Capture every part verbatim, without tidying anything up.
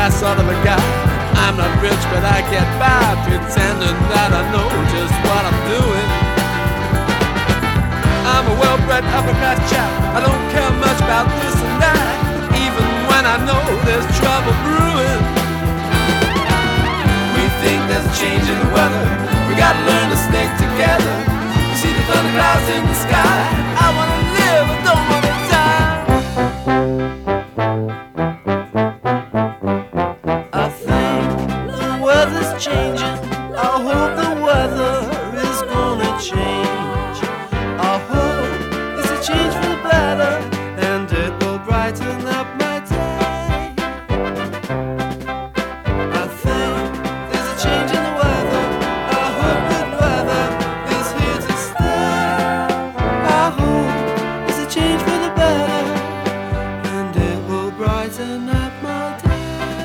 that sort of a guy. I'm not rich, but I get by, pretending that I know just what I'm doing. I'm a well-bred upper-class chap. I don't care much about this and that, even when I know there's trouble brewing. We think there's a change in the weather. We gotta learn to stick together. You see the thunderclouds in the sky. I wanna live, I don't wanna die. I think the weather's changing. I hope the weather is gonna change. I hope it's a change for the better, and it will brighten up my day. I think there's a change in the weather. I hope good weather is here to stay. I hope it's a change for the better, and it will brighten up my day.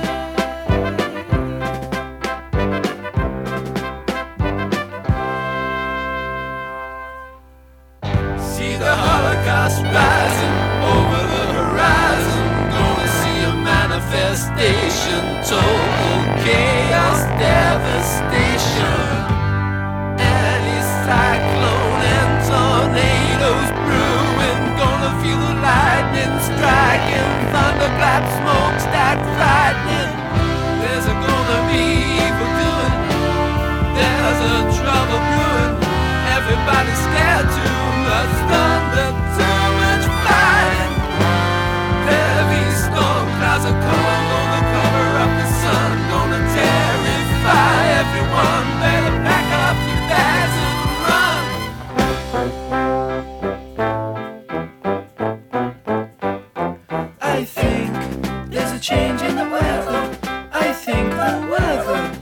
See the Holocaust rising over the horizon. Gonna see a manifestation, total chaos, devastation. Anti-cyclone and tornadoes brewing. Gonna feel the lightning striking, thunderclap, smokestack frightening. There's a gonna be evil doing. There's a trouble brewing. Everybody's scared too much thunder, too much fighting. Heavy storm clouds are coming, gonna cover up the sun, gonna terrify everyone. Better pack up your bags and run. I think there's a change in the weather. I think the weather